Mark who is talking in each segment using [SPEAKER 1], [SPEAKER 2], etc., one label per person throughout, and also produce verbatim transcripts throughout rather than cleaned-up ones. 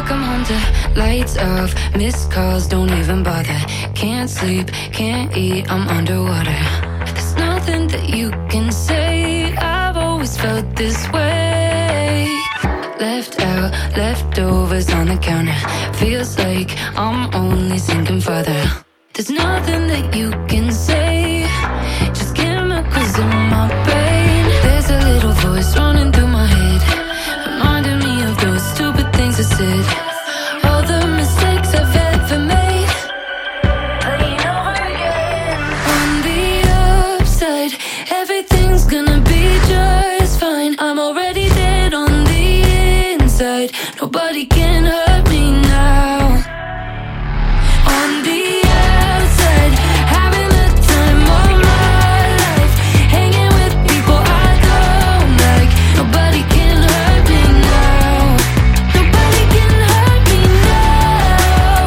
[SPEAKER 1] I come home to lights off, missed calls, don't even bother. Can't sleep, can't eat, I'm underwater. There's nothing that you can say, I've always felt this way. Left out, leftovers on the counter. Feels like I'm only sinking further. There's nothing that you can say, just chemicals in my brain. There's a little voice running through my head, reminding me of those stupid things I said. All the mistakes I've ever made, playing over again. On the upside, everything's gonna be just fine. I'm already dead on the inside, nobody can hurt me now. On the outside, having the time of my life, hanging with people I don't like. Nobody can hurt me now. Nobody can hurt me now.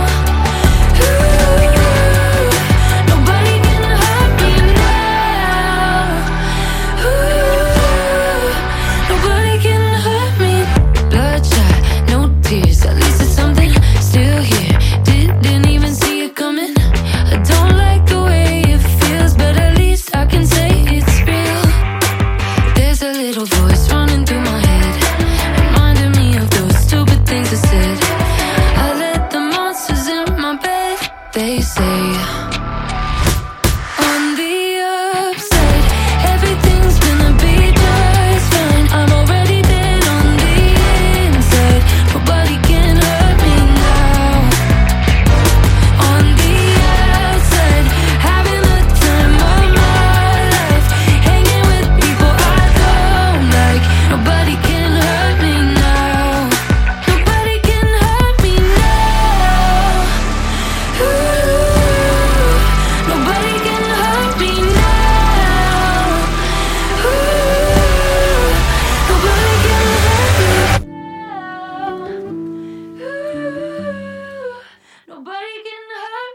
[SPEAKER 1] Ooh, nobody can hurt me now. Ooh, nobody can hurt me. Bloodshot, no tears, at least it's something. Still here, didn't even see it coming. I don't like the way it feels, but at least I can say it's real. There's a little voice running through my head, reminding me of those stupid things I said. I let the monsters in my bed, they say. On the upside, everything's gonna be just fine. I'm already dead on the inside, nobody can hurt me now. On the outside, having the time of my life, hanging with people I don't like. Nobody can hurt me now. Nobody can hurt me now. Ooh, nobody can hurt me now. Ooh, nobody can hurt me now. Ooh, nobody can hurt